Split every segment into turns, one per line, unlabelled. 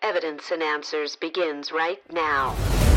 Evidence and Answers begins right now.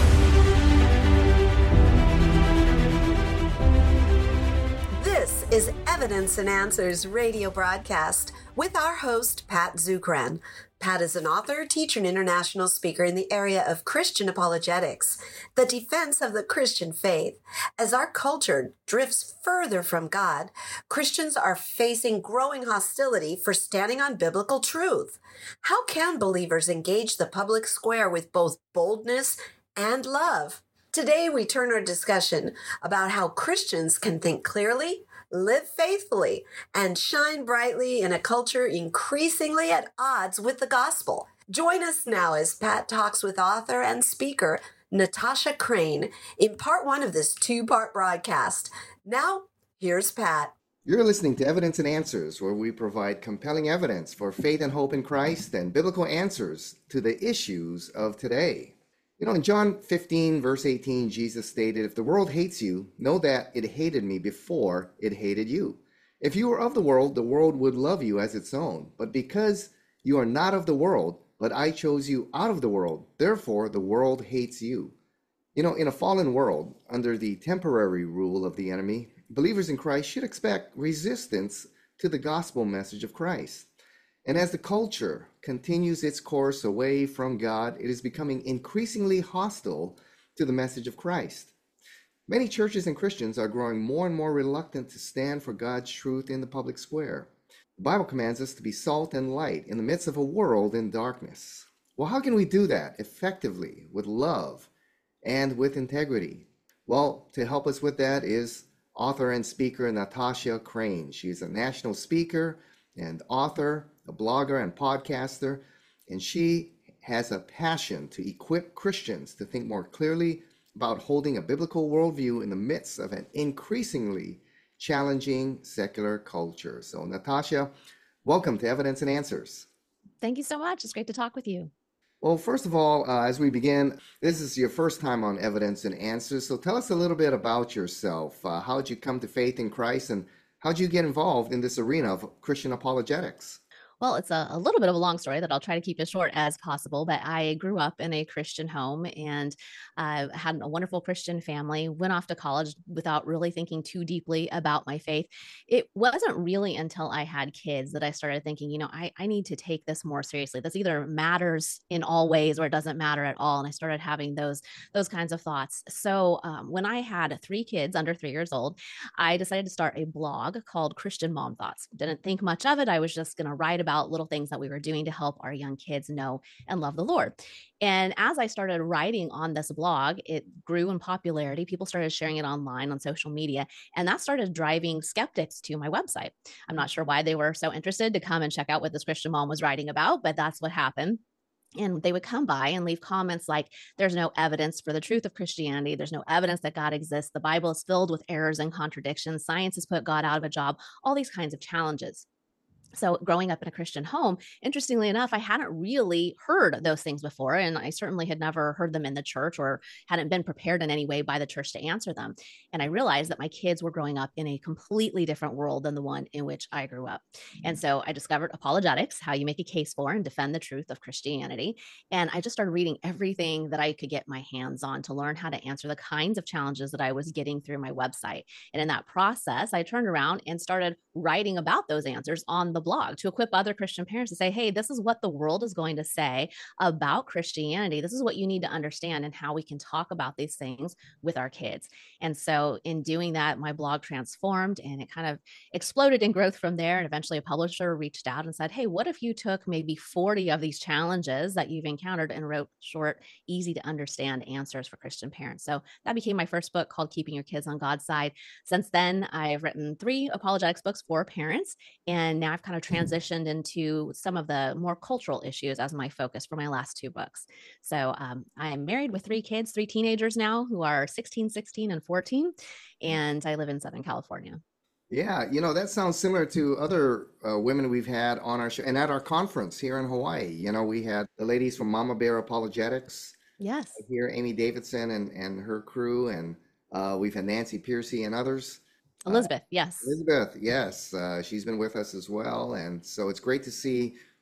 This is Evidence and Answers radio broadcast with our host, Pat Zukeran. Pat is an author, teacher, and international speaker in the area of Christian apologetics, the defense of the Christian faith. As our culture drifts further from God, Christians are facing growing hostility for standing on biblical truth. How can believers engage the public square with both boldness and love? Today, we turn our discussion about how Christians can think clearly, live faithfully, and shine brightly in a culture increasingly at odds with the gospel. Join us now as Pat talks with author and speaker Natasha Crain in part one of this two-part broadcast. Now, here's Pat.
You're listening to Evidence and Answers, where we provide compelling evidence for faith and hope in Christ and biblical answers to the issues of today. You know, in John 15, verse 18, Jesus stated, "If the world hates you, know that it hated me before it hated you. If you were of the world would love you as its own. But because you are not of the world, but I chose you out of the world, therefore the world hates you." You know, in a fallen world, under the temporary rule of the enemy, believers in Christ should expect resistance to the gospel message of Christ. And as the culture continues its course away from God, it is becoming increasingly hostile to the message of Christ. Many churches and Christians are growing more and more reluctant to stand for God's truth in the public square. The Bible commands us to be salt and light in the midst of a world in darkness. Well, how can we do that effectively with love and with integrity? Well, to help us with that is author and speaker Natasha Crain. She's a national speaker and author, a blogger and podcaster, and she has a passion to equip Christians to think more clearly about holding a biblical worldview in the midst of an increasingly challenging secular culture. So, Natasha, welcome to Evidence and Answers.
Thank you so much. It's great to talk with you.
Well, first of all, as we begin, this is your first time on Evidence and Answers, so tell us a little bit about yourself. How did you come to faith in Christ, and how did you get involved in this arena of Christian apologetics?
Well, it's a little bit of a long story that I'll try to keep as short as possible, but I grew up in a Christian home and had a wonderful Christian family, went off to college without really thinking too deeply about my faith. It wasn't really until I had kids that I started thinking, I need to take this more seriously. This either matters in all ways or it doesn't matter at all. And I started having those kinds of thoughts. So when I had 3 kids under 3 years old, I decided to start a blog called Christian Mom Thoughts. Didn't think much of it. I was just going to write about little things that we were doing to help our young kids know and love the Lord. And as I started writing on this blog, it grew in popularity. People started sharing it online on social media, and that started driving skeptics to my website. I'm not sure why they were so interested to come and check out what this Christian mom was writing about, but that's what happened. And they would come by and leave comments like, there's no evidence for the truth of Christianity. There's no evidence that God exists. The Bible is filled with errors and contradictions. Science has put God out of a job, all these kinds of challenges. So growing up in a Christian home, interestingly enough, I hadn't really heard those things before. And I certainly had never heard them in the church or hadn't been prepared in any way by the church to answer them. And I realized that my kids were growing up in a completely different world than the one in which I grew up. And so I discovered apologetics, how you make a case for and defend the truth of Christianity. And I just started reading everything that I could get my hands on to learn how to answer the kinds of challenges that I was getting through my website. And in that process, I turned around and started writing about those answers on the blog to equip other Christian parents to say, hey, this is what the world is going to say about Christianity. This is what you need to understand and how we can talk about these things with our kids. And so in doing that, my blog transformed and it kind of exploded in growth from there. And eventually a publisher reached out and said, hey, what if you took maybe 40 of these challenges that you've encountered and wrote short, easy to understand answers for Christian parents? So that became my first book called Keeping Your Kids on God's Side. Since then, I've written 3 apologetics books for parents. And now I've kind of transitioned into some of the more cultural issues as my focus for my last 2 books. So I'm married with 3 kids, 3 teenagers now who are 16, 16, and 14. And I live in Southern California.
Yeah, that sounds similar to other women we've had on our show and at our conference here in Hawaii. We had the ladies from Mama Bear Apologetics.
Yes.
Here, Amy Davidson and her crew. And we've had Nancy Piercy and others.
Elizabeth, yes.
Elizabeth, yes. She's been with us as well. And so it's great to see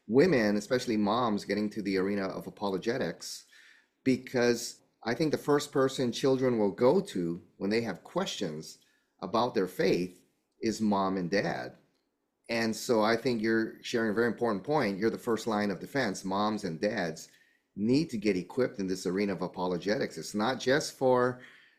women, especially moms, getting to the arena of apologetics, because I think the first person children will go to when they have questions about their faith is mom and dad. And so I think you're sharing a very important point. You're the first line of defense. Moms and dads need to get equipped in this arena of apologetics. It's not just for,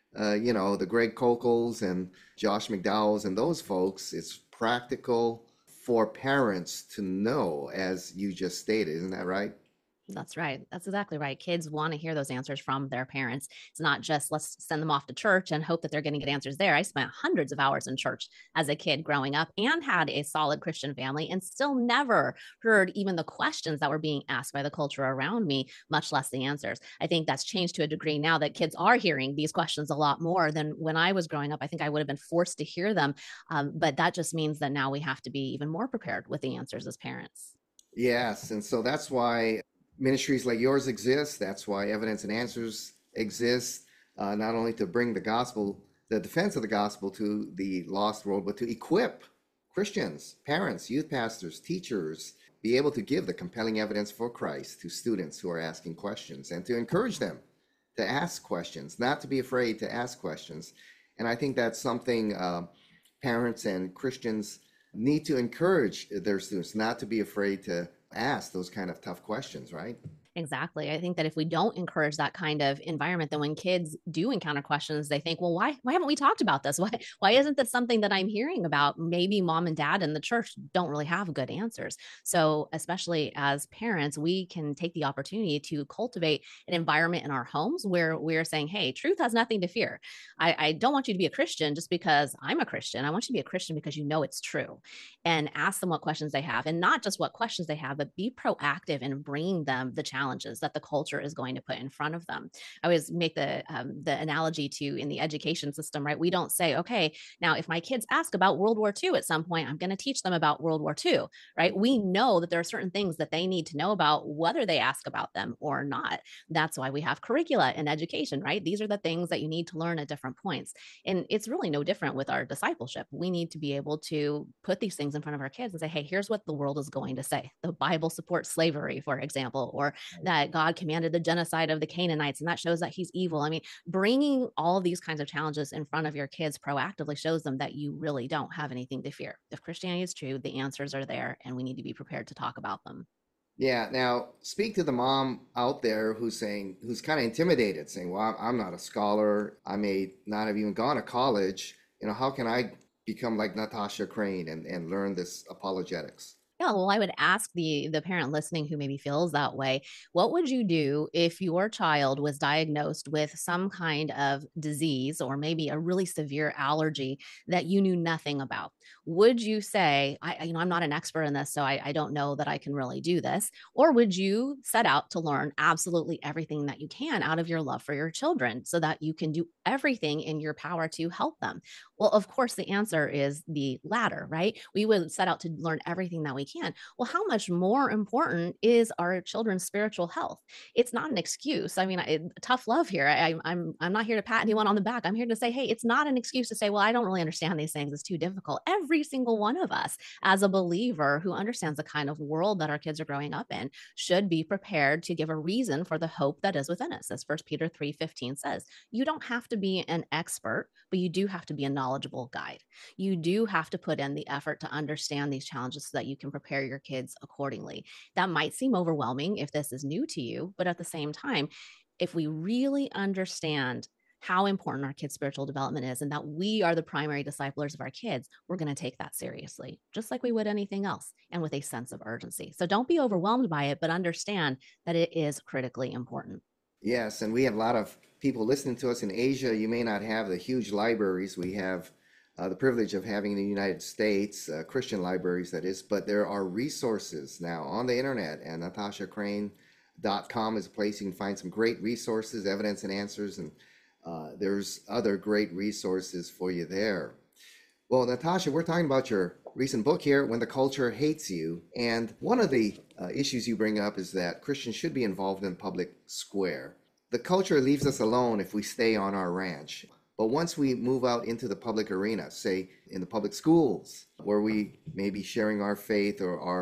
the Greg Kokels and Josh McDowells and those folks. It's practical for parents to know, as you just stated. Isn't that right?
That's right. That's exactly right. Kids want to hear those answers from their parents. It's not just let's send them off to church and hope that they're going to get answers there. I spent hundreds of hours in church as a kid growing up and had a solid Christian family and still never heard even the questions that were being asked by the culture around me, much less the answers. I think that's changed to a degree now that kids are hearing these questions a lot more than when I was growing up. I think I would have been forced to hear them. But that just means that now we have to be even more prepared with the answers as parents.
Yes. And so that's why ministries like yours exist. That's why Evidence and Answers exists, not only to bring the gospel, the defense of the gospel to the lost world, but to equip Christians, parents, youth pastors, teachers, be able to give the compelling evidence for Christ to students who are asking questions, and to encourage them to ask questions, not to be afraid to ask questions. And I think that's something parents and Christians need to encourage their students, not to be afraid to ask those kind of tough questions, right?
Exactly. I think that if we don't encourage that kind of environment, then when kids do encounter questions, they think, well, why haven't we talked about this? Why isn't this something that I'm hearing about? Maybe mom and dad in the church don't really have good answers. So especially as parents, we can take the opportunity to cultivate an environment in our homes where we're saying, hey, truth has nothing to fear. I don't want you to be a Christian just because I'm a Christian. I want you to be a Christian because you know it's true. And ask them what questions they have, and not just what questions they have, but be proactive in bringing them the challenges that the culture is going to put in front of them. I always make the analogy to in the education system, right? We don't say, okay, now if my kids ask about World War II at some point, I'm going to teach them about World War II, right? We know that there are certain things that they need to know about whether they ask about them or not. That's why we have curricula in education, right? These are the things that you need to learn at different points. And it's really no different with our discipleship. We need to be able to put these things in front of our kids and say, hey, here's what the world is going to say. The Bible supports slavery, for example, or that God commanded the genocide of the Canaanites, and that shows that he's evil. I mean, bringing all of these kinds of challenges in front of your kids proactively shows them that you really don't have anything to fear. If Christianity is true, the answers are there, and we need to be prepared to talk about them.
Yeah. Now, speak to the mom out there who's kind of intimidated, saying, well, I'm not a scholar. I may not have even gone to college. How can I become like Natasha Crane and learn this apologetics?
Yeah, well, I would ask the parent listening who maybe feels that way, what would you do if your child was diagnosed with some kind of disease or maybe a really severe allergy that you knew nothing about? Would you say, I'm not an expert in this, so I don't know that I can really do this? Or would you set out to learn absolutely everything that you can out of your love for your children so that you can do everything in your power to help them? Well, of course, the answer is the latter, right? We would set out to learn everything that we can. Well, how much more important is our children's spiritual health? It's not an excuse. I mean, tough love here. I'm not here to pat anyone on the back. I'm here to say, hey, it's not an excuse to say, well, I don't really understand these things. It's too difficult. Every single one of us, as a believer who understands the kind of world that our kids are growing up in, should be prepared to give a reason for the hope that is within us. As 1 Peter 3:15 says, you don't have to be an expert, but you do have to be a knowledgeable guide. You do have to put in the effort to understand these challenges so that you can prepare your kids accordingly. That might seem overwhelming if this is new to you, but at the same time, if we really understand how important our kids' spiritual development is and that we are the primary disciplers of our kids, we're going to take that seriously, just like we would anything else, and with a sense of urgency. So don't be overwhelmed by it, but understand that it is critically important.
Yes, and we have a lot of people listening to us in Asia. You may not have the huge libraries we have the privilege of having in the United States, Christian libraries, that is, but there are resources now on the internet, and NatashaCrane.com is a place you can find some great resources, evidence and answers, and there's other great resources for you there. Well, Natasha, we're talking about your recent book here, When the Culture Hates You, and one of the issues you bring up is that Christians should be involved in the public square. The culture leaves us alone if we stay on our ranch. But once we move out into the public arena, say in the public schools, where we may be sharing our faith or our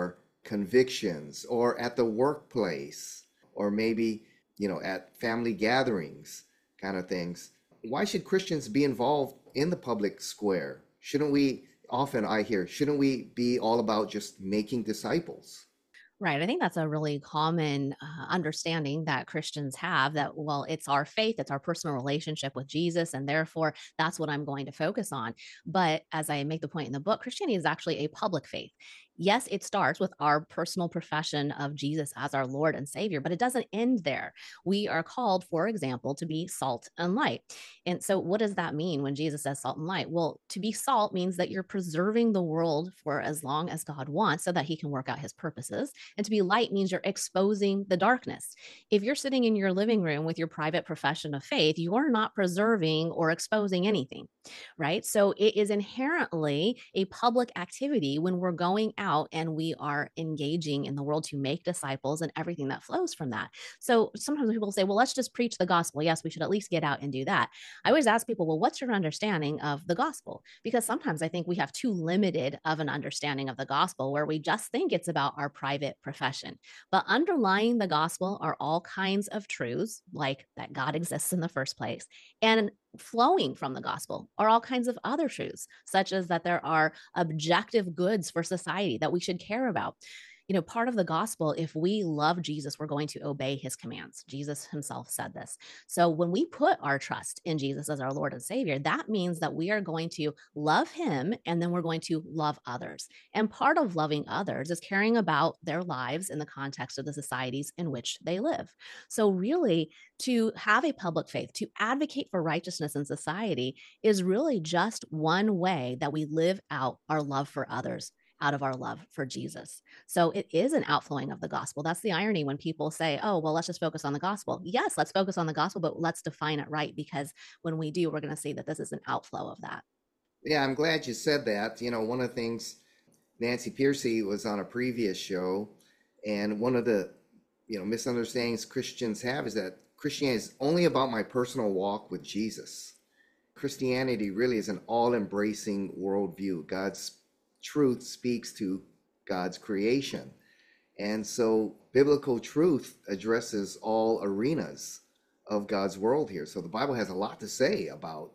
convictions, or at the workplace, or maybe, at family gatherings kind of things. Why should Christians be involved in the public square? Shouldn't we, often I hear, shouldn't we be all about just making disciples?
Right. I think that's a really common understanding that Christians have that, well, it's our faith, it's our personal relationship with Jesus, and therefore that's what I'm going to focus on. But as I make the point in the book, Christianity is actually a public faith. Yes, it starts with our personal profession of Jesus as our Lord and Savior, but it doesn't end there. We are called, for example, to be salt and light. And so, what does that mean when Jesus says salt and light? Well, to be salt means that you're preserving the world for as long as God wants so that he can work out his purposes. And to be light means you're exposing the darkness. If you're sitting in your living room with your private profession of faith, you are not preserving or exposing anything, right? So it is inherently a public activity when we're going out and we are engaging in the world to make disciples and everything that flows from that. So sometimes people say, well, let's just preach the gospel. Yes, we should at least get out and do that. I always ask people, well, what's your understanding of the gospel? Because sometimes I think we have too limited of an understanding of the gospel where we just think it's about our private profession. But underlying the gospel are all kinds of truths, like that God exists in the first place, and flowing from the gospel are all kinds of other truths, such as that there are objective goods for society that we should care about. Part of the gospel, if we love Jesus, we're going to obey his commands. Jesus himself said this. So when we put our trust in Jesus as our Lord and Savior, that means that we are going to love him and then we're going to love others. And part of loving others is caring about their lives in the context of the societies in which they live. So really, to have a public faith, to advocate for righteousness in society is really just one way that we live out our love for others out of our love for Jesus. So it is an outflowing of the gospel. That's the irony when people say, oh, well, let's just focus on the gospel. Yes, let's focus on the gospel, but let's define it right, because when we do, we're going to see that this is an outflow of that.
Yeah, I'm glad you said that. One of the things, Nancy Pearcey was on a previous show, and one of the misunderstandings Christians have is that Christianity is only about my personal walk with Jesus. Christianity really is an all-embracing worldview. God's truth speaks to God's creation. And so biblical truth addresses all arenas of God's world here. So the Bible has a lot to say about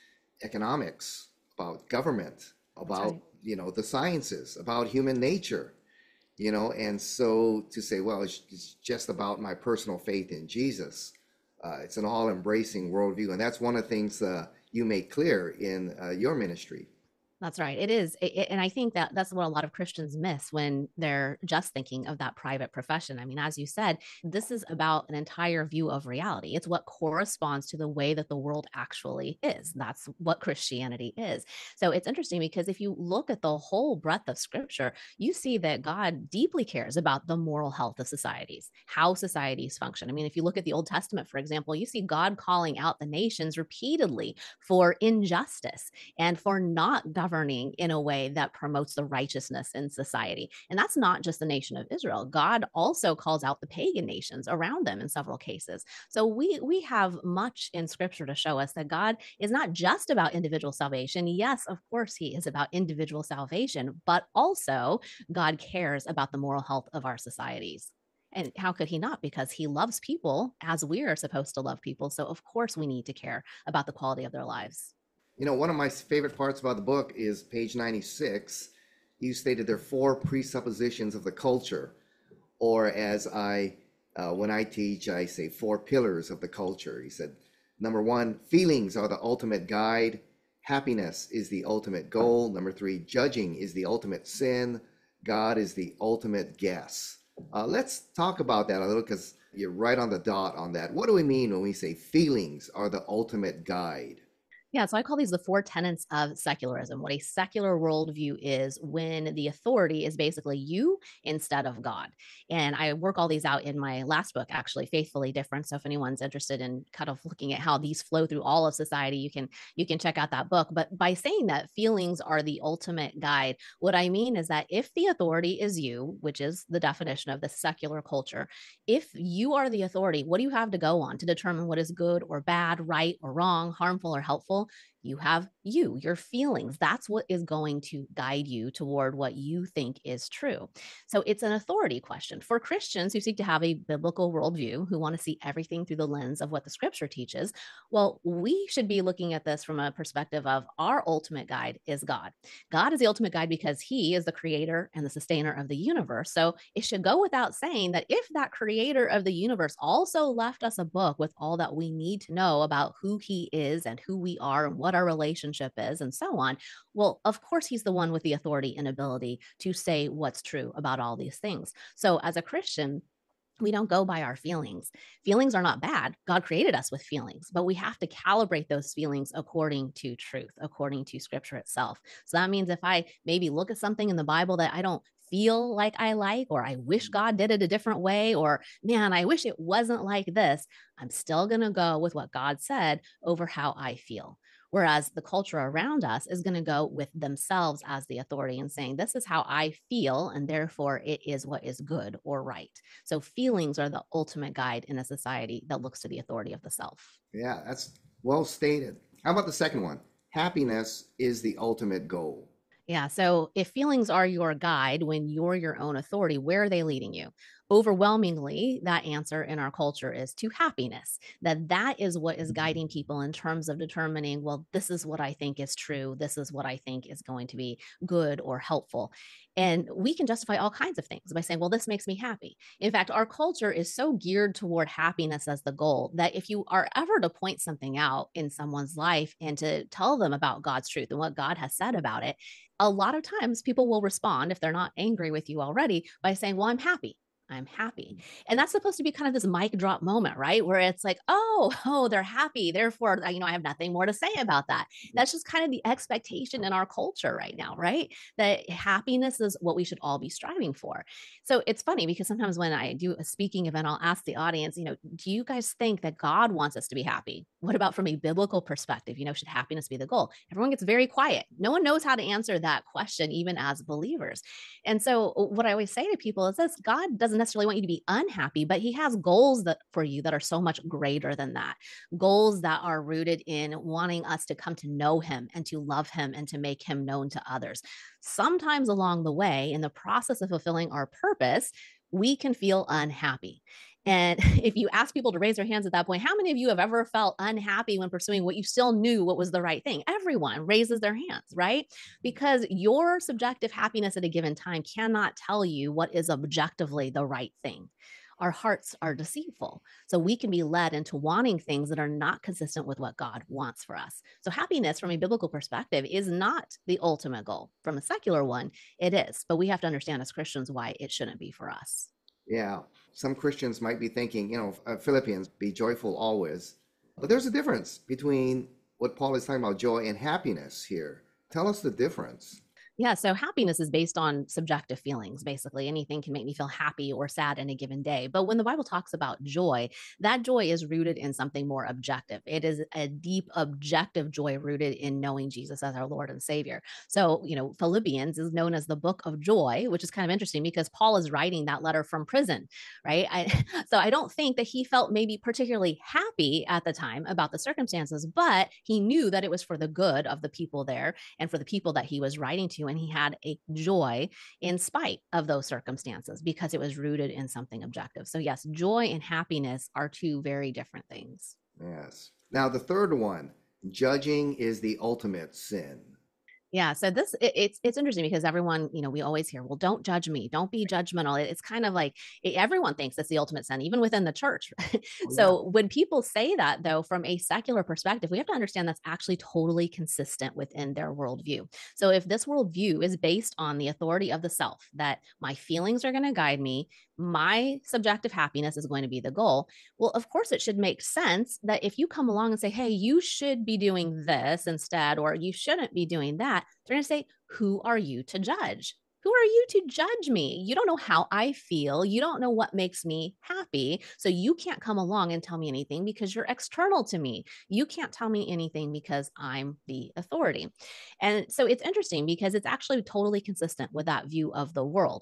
economics, about government, about, right, the sciences, about human nature, and so to say, well, it's just about my personal faith in Jesus. It's an all-embracing worldview. And that's one of the things you make clear in your ministry.
That's right. It is. And I think that that's what a lot of Christians miss when they're just thinking of that private profession. I mean, as you said, this is about an entire view of reality. It's what corresponds to the way that the world actually is. That's what Christianity is. So it's interesting because if you look at the whole breadth of scripture, you see that God deeply cares about the moral health of societies, how societies function. I mean, if you look at the Old Testament, for example, you see God calling out the nations repeatedly for injustice and for not governing in a way that promotes the righteousness in society. And that's not just the nation of Israel. God also calls out the pagan nations around them in several cases. So we have much in scripture to show us that God is not just about individual salvation. Yes, of course, he is about individual salvation, but also God cares about the moral health of our societies. And how could he not? Because he loves people as we are supposed to love people. So of course we need to care about the quality of their lives.
One of my favorite parts about the book is page 96. You stated there are 4 presuppositions of the culture, or as when I teach, I say 4 pillars of the culture. He said, number 1, feelings are the ultimate guide. Happiness is the ultimate goal. Number 3, judging is the ultimate sin. God is the ultimate guess. Let's talk about that a little, because you're right on the dot on that. What do we mean when we say feelings are the ultimate guide?
Yeah, so I call these the 4 tenets of secularism. What a secular worldview is when the authority is basically you instead of God. And I work all these out in my last book, actually, Faithfully Different. So if anyone's interested in kind of looking at how these flow through all of society, you can check out that book. But by saying that feelings are the ultimate guide, what I mean is that if the authority is you, which is the definition of the secular culture, if you are the authority, what do you have to go on to determine what is good or bad, right or wrong, harmful or helpful? You have your feelings. That's what is going to guide you toward what you think is true. So it's an authority question for Christians who seek to have a biblical worldview, who want to see everything through the lens of what the scripture teaches. Well, we should be looking at this from a perspective of our ultimate guide is God. God is the ultimate guide because he is the creator and the sustainer of the universe. So it should go without saying that if that creator of the universe also left us a book with all that we need to know about who he is and who we are and what our relationship is and so on, well, of course, he's the one with the authority and ability to say what's true about all these things. So as a Christian, we don't go by our feelings. Feelings are not bad. God created us with feelings, but we have to calibrate those feelings according to truth, according to scripture itself. So that means if I maybe look at something in the Bible that I don't feel like I like, or I wish God did it a different way, or man, I wish it wasn't like this, I'm still going to go with what God said over how I feel. Whereas the culture around us is going to go with themselves as the authority and saying, this is how I feel, and therefore it is what is good or right. So feelings are the ultimate guide in a society that looks to the authority of the self.
Yeah, that's well stated. How about the second one? Happiness is the ultimate goal.
Yeah. So if feelings are your guide when you're your own authority, where are they leading you? Overwhelmingly, that answer in our culture is to happiness, that is what is guiding people in terms of determining, well, this is what I think is true. This is what I think is going to be good or helpful. And we can justify all kinds of things by saying, well, this makes me happy. In fact, our culture is so geared toward happiness as the goal that if you are ever to point something out in someone's life and to tell them about God's truth and what God has said about it, a lot of times people will respond, if they're not angry with you already, by saying, well, I'm happy. I'm happy. And that's supposed to be kind of this mic drop moment, right? Where it's like, oh, they're happy. Therefore, I have nothing more to say about that. That's just kind of the expectation in our culture right now, right? That happiness is what we should all be striving for. So it's funny because sometimes when I do a speaking event, I'll ask the audience, do you guys think that God wants us to be happy? What about from a biblical perspective? Should happiness be the goal? Everyone gets very quiet. No one knows how to answer that question, even as believers. And so what I always say to people is this: God doesn't necessarily want you to be unhappy, but he has goals that for you that are so much greater than that. Goals that are rooted in wanting us to come to know him and to love him and to make him known to others. Sometimes along the way, in the process of fulfilling our purpose, we can feel unhappy. And if you ask people to raise their hands at that point, how many of you have ever felt unhappy when pursuing what you still knew what was the right thing? Everyone raises their hands, right? Because your subjective happiness at a given time cannot tell you what is objectively the right thing. Our hearts are deceitful. So we can be led into wanting things that are not consistent with what God wants for us. So happiness from a biblical perspective is not the ultimate goal. From a secular one, it is. But we have to understand as Christians why it shouldn't be for us.
Yeah. Some Christians might be thinking, Philippians, be joyful always. But there's a difference between what Paul is talking about, joy and happiness here. Tell us the difference.
Yeah. So happiness is based on subjective feelings. Basically, anything can make me feel happy or sad in a given day. But when the Bible talks about joy, that joy is rooted in something more objective. It is a deep, objective joy rooted in knowing Jesus as our Lord and Savior. So, Philippians is known as the book of joy, which is kind of interesting because Paul is writing that letter from prison, right? So I don't think that he felt maybe particularly happy at the time about the circumstances, but he knew that it was for the good of the people there and for the people that he was writing to. And he had a joy in spite of those circumstances because it was rooted in something objective. So yes, joy and happiness are two very different things.
Yes. Now the third one, judging is the ultimate sin.
Yeah. So it's interesting because everyone, we always hear, well, don't judge me. Don't be judgmental. It's kind of like everyone thinks it's the ultimate sin, even within the church. So when people say that, though, from a secular perspective, we have to understand that's actually totally consistent within their worldview. So if this worldview is based on the authority of the self, that my feelings are going to guide me, my subjective happiness is going to be the goal. Well, of course, it should make sense that if you come along and say, hey, you should be doing this instead, or you shouldn't be doing that, they're going to say, who are you to judge? Who are you to judge me? You don't know how I feel. You don't know what makes me happy. So you can't come along and tell me anything because you're external to me. You can't tell me anything because I'm the authority. And so it's interesting because it's actually totally consistent with that view of the world.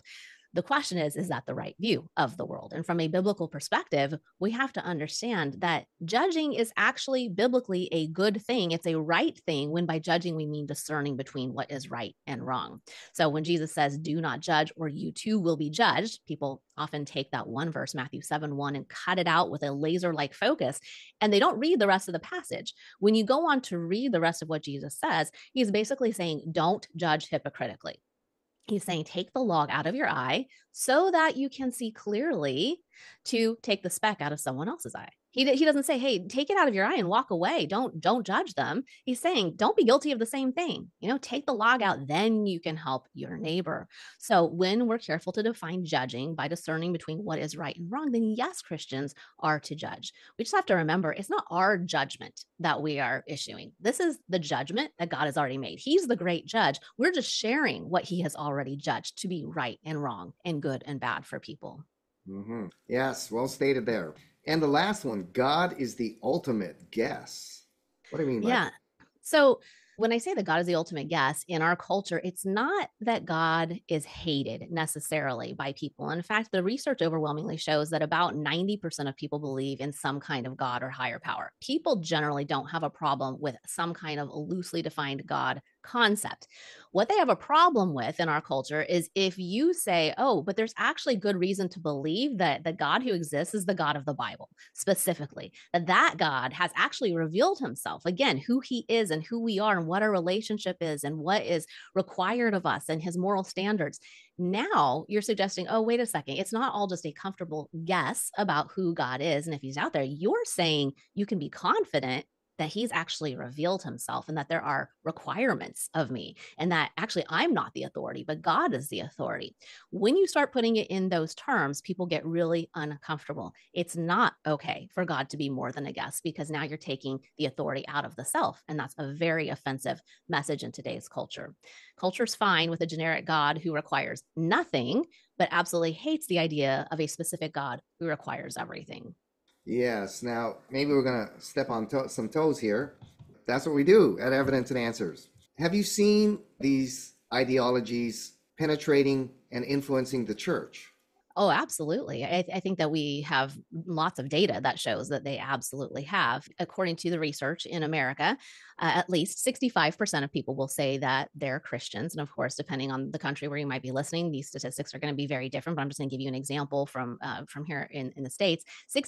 The question is that the right view of the world? And from a biblical perspective, we have to understand that judging is actually biblically a good thing. It's a right thing when by judging, we mean discerning between what is right and wrong. So when Jesus says, do not judge or you too will be judged, people often take that one verse, Matthew 7:1, and cut it out with a laser-like focus, and they don't read the rest of the passage. When you go on to read the rest of what Jesus says, he's basically saying, don't judge hypocritically. He's saying, take the log out of your eye so that you can see clearly to take the speck out of someone else's eye. He doesn't say, hey, take it out of your eye and walk away. Don't judge them. He's saying, don't be guilty of the same thing. Take the log out, then you can help your neighbor. So when we're careful to define judging by discerning between what is right and wrong, then yes, Christians are to judge. We just have to remember, it's not our judgment that we are issuing. This is the judgment that God has already made. He's the great judge. We're just sharing what he has already judged to be right and wrong and good and bad for people.
Mm-hmm. Yes, well stated there. And the last one, God is the ultimate guess. What do you mean by that?
So when I say that God is the ultimate guess in our culture, it's not that God is hated necessarily by people. In fact, the research overwhelmingly shows that about 90% of people believe in some kind of God or higher power. People generally don't have a problem with some kind of loosely defined God concept. What they have a problem with in our culture is if you say, oh, but there's actually good reason to believe that the God who exists is the God of the Bible, specifically, that God has actually revealed himself, again, who he is and who we are and what our relationship is and what is required of us and his moral standards. Now you're suggesting, oh, wait a second, it's not all just a comfortable guess about who God is and if he's out there. You're saying you can be confident that he's actually revealed himself and that there are requirements of me and that actually I'm not the authority, but God is the authority. When you start putting it in those terms, people get really uncomfortable. It's not okay for God to be more than a guess because now you're taking the authority out of the self. And that's a very offensive message in today's culture. Culture's fine with a generic God who requires nothing, but absolutely hates the idea of a specific God who requires everything.
Yes. Now, maybe we're going to step on some toes here. That's what we do at Evidence and Answers. Have you seen these ideologies penetrating and influencing the church?
Oh, absolutely. I think that we have lots of data that shows that they absolutely have. According to the research in America, at least 65% of people will say that they're Christians. And of course, depending on the country where you might be listening, these statistics are going to be very different. But I'm just going to give you an example from here in the States.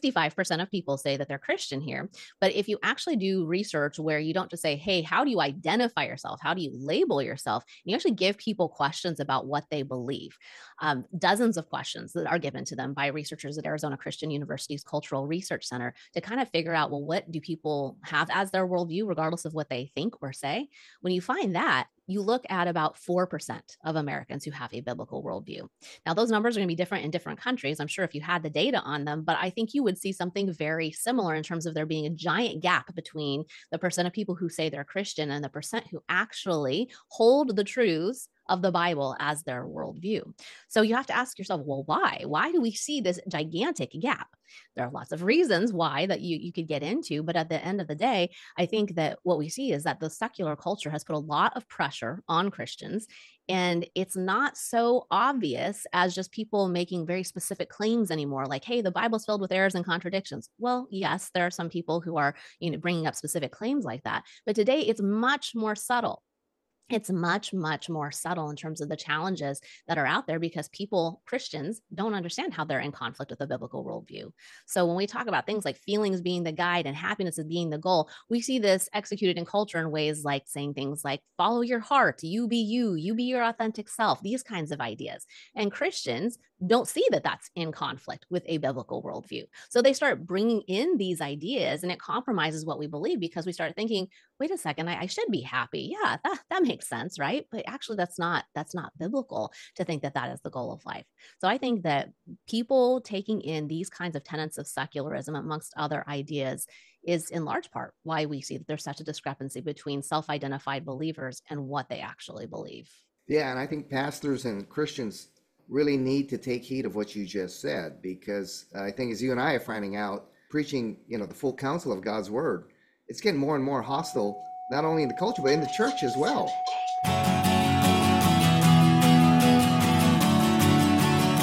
65% of people say that they're Christian here. But if you actually do research where you don't just say, hey, how do you identify yourself? How do you label yourself? And you actually give people questions about what they believe. Dozens of questions that are given to them by researchers at Arizona Christian University's Cultural Research Center to kind of figure out, well, what do people have as their worldview, regardless of what they think or say? When you find that, you look at about 4% of Americans who have a biblical worldview. Now, those numbers are going to be different in different countries. I'm sure if you had the data on them, but I think you would see something very similar in terms of there being a giant gap between the percent of people who say they're Christian and the percent who actually hold the truths of the Bible as their worldview. So you have to ask yourself, well, why? Why do we see this gigantic gap? There are lots of reasons why that you could get into, but at the end of the day, I think that what we see is that the secular culture has put a lot of pressure on Christians, and it's not so obvious as just people making very specific claims anymore, like, hey, the Bible's filled with errors and contradictions. Well, yes, there are some people who are, bringing up specific claims like that, but today it's much more subtle. It's much, much more subtle in terms of the challenges that are out there because people, Christians, don't understand how they're in conflict with a biblical worldview. So when we talk about things like feelings being the guide and happiness as being the goal, we see this executed in culture in ways like saying things like, follow your heart, you be your authentic self, these kinds of ideas. And Christians don't see that that's in conflict with a biblical worldview. So they start bringing in these ideas and it compromises what we believe because we start thinking, wait a second, I should be happy. Yeah, that makes sense, right? But actually that's not biblical to think that that is the goal of life. So I think that people taking in these kinds of tenets of secularism amongst other ideas is in large part why we see that there's such a discrepancy between self-identified believers and what they actually believe.
Yeah, and I think pastors and Christians really need to take heed of what you just said, because I think as you and I are finding out, preaching, the full counsel of God's word, it's getting more and more hostile, not only in the culture, but in the church as well.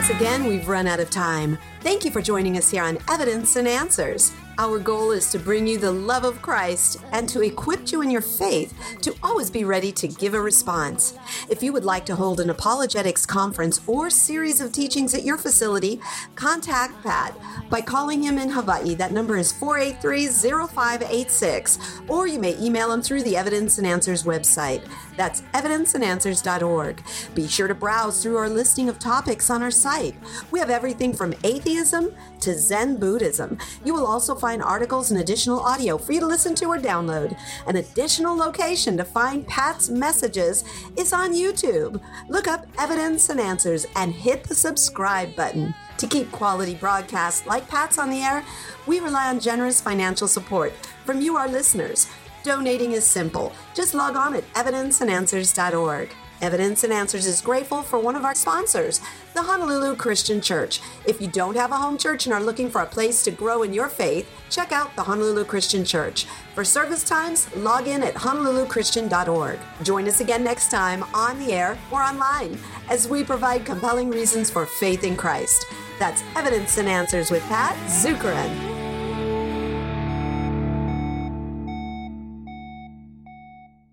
Once again, we've run out of time. Thank you for joining us here on Evidence and Answers. Our goal is to bring you the love of Christ and to equip you in your faith to always be ready to give a response. If you would like to hold an apologetics conference or series of teachings at your facility, contact Pat by calling him in Hawaii. That number is 483-0586, or you may email him through the Evidence and Answers website. That's evidenceandanswers.org. Be sure to browse through our listing of topics on our site. We have everything from atheism to Zen Buddhism. You will also find articles and additional audio for you to listen to or download. An additional location to find Pat's messages is on YouTube. Look up Evidence and Answers and hit the subscribe button. To keep quality broadcasts like Pat's on the air, we rely on generous financial support from you, our listeners. Donating is simple. Just log on at evidenceandanswers.org. Evidence and Answers is grateful for one of our sponsors, the Honolulu Christian Church. If you don't have a home church and are looking for a place to grow in your faith, check out the Honolulu Christian Church. For service times, log in at honoluluchristian.org. Join us again next time on the air or online as we provide compelling reasons for faith in Christ. That's Evidence and Answers with Pat Zukeran.